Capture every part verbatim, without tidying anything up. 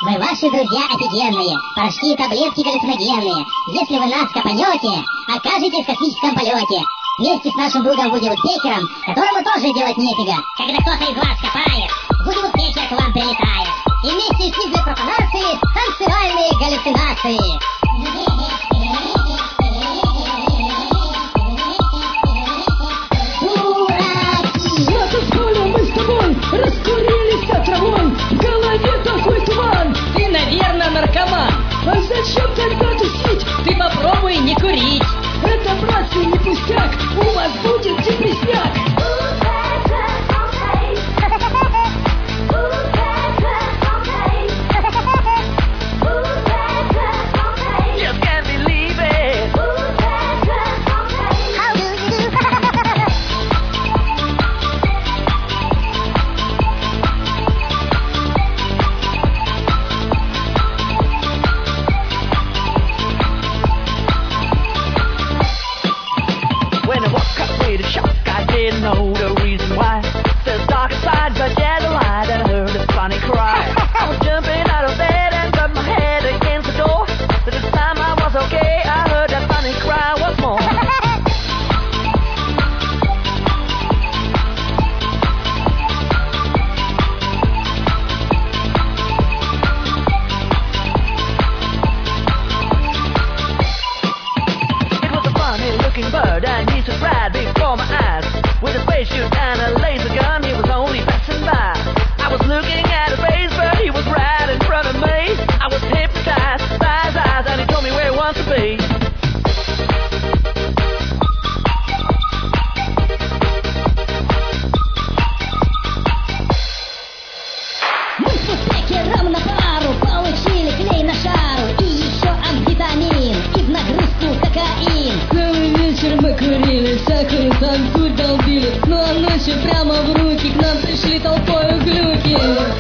Мы ваши друзья офигенные, порошки и таблетки галлюциногенные. Если вы нас копанете, окажетесь в космическом полете. Вместе с нашим другом Вуди Вудпекером, которому тоже делать нефига. Когда кто-то из вас копает, Вуди Вудпекер к вам прилетает. И вместе с ним для профанации танцевальные галлюцинации. Раскурились от травой, в голове такой туман. Ты, наверное, наркоман. А зачем тогда тусить? Ты попробуй не курить. Это, братцы, не пустяк. У вас будет депресняк. Didn't know the reason why. There's dark side, but yeah, the light, and I heard a funny cry. I was jumping out of bed and got my head against the door. But this time I was okay, I heard that funny cry once more. It was a funny looking bird and he stood right before my eyes. With a spaceship and a laser gun, he was only passing by. I was looking at his face, but he was right in front of me. I was hypnotized by his eyes, and he told me where he wants to be. Мы с Вудпекером на пару получили клей на шару и еще амфетамин, и в нагрузку кокаин. Целый вечер мы курили, всякую там курь долбили. Ну а ночью прямо в руки к нам пришли толпою глюки.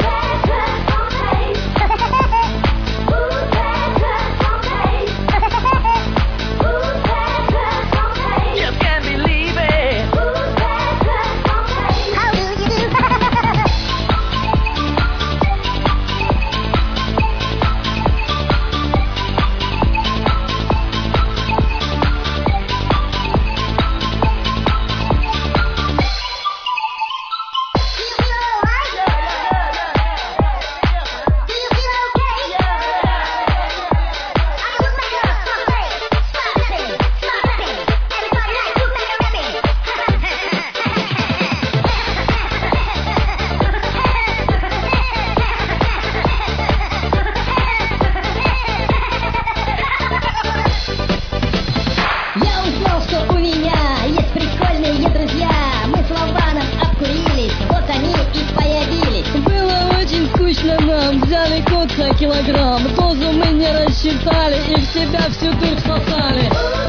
Взяли кот за килограмм, дозу мы не рассчитали и в себя всю дурь всосали.